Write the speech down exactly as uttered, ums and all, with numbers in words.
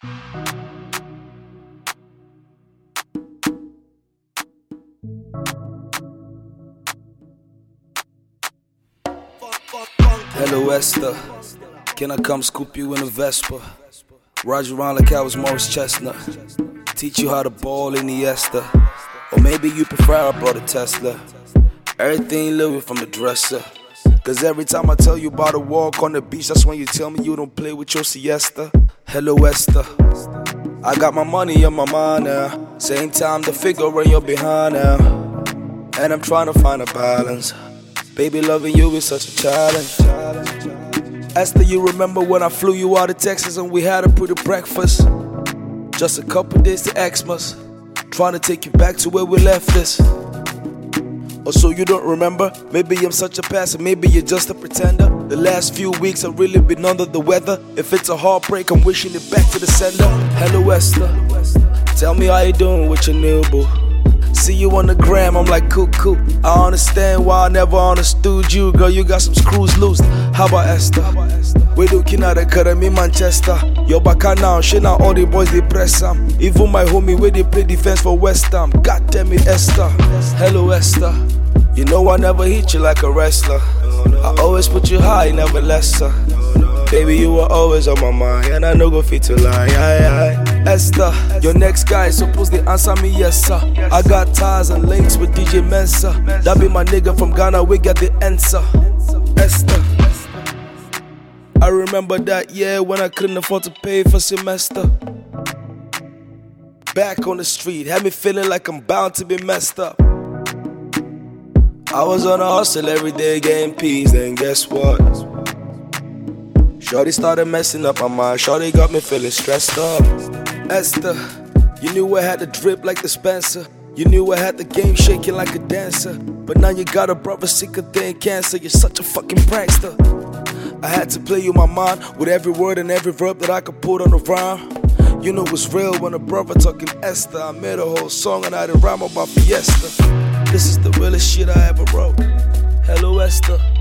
Hello Esther, can I come scoop you in a Vespa? Ride you around like I was Morris Chestnut. Teach you how to ball in the Esther. Or maybe you prefer I brought a Tesla. Everything living from the dresser. Cause every time I tell you about a walk on the beach, that's when you tell me you don't play with your siesta. Hello Esther, I got my money on my mind now. Same time the figure in your behind now. And I'm trying to find a balance. Baby, loving you is such a challenge. Esther, you remember when I flew you out of Texas and we had a pretty breakfast? Just a couple days to Xmas, trying to take you back to where we left this. Or so you don't remember? Maybe I'm such a passer, maybe you're just a pretender. The last few weeks I've really been under the weather. If it's a heartbreak, I'm wishing it back to the sender. Hello Esther, tell me how you doing with your new boo. See you on the gram, I'm like cuckoo. I understand why I never understood you. Girl, you got some screws loose. How about Esther? We looking at the academy Manchester. Yo baka now, shit now all the boys they press am. Even my homie where they play defense for West Ham. God damn it Esther. Hello Esther, you know I never hit you like a wrestler. I always put you high, never lesser. Baby, you were always on my mind, and I know go fit to lie. Aye, aye. Esther, your next guy is supposed to answer me yes sir. I got ties and links with D J Mensa. That be my nigga from Ghana, we got the answer. Esther, I remember that year when I couldn't afford to pay for semester. Back on the street, had me feeling like I'm bound to be messed up. I was on a hustle every day getting peas, then guess what? Shorty started messing up my mind, Shorty got me feeling stressed up. Esther, you knew I had the drip like the Spencer. You knew I had the game shaking like a dancer. But now you got a brother sicker than cancer. You're such a fucking prankster. I had to play you my mind with every word and every verb that I could put on the rhyme. You know it's real when a brother talking Esther. I made a whole song and I had a rhyme about Fiesta. This is the realest shit I ever wrote. Hello Esther.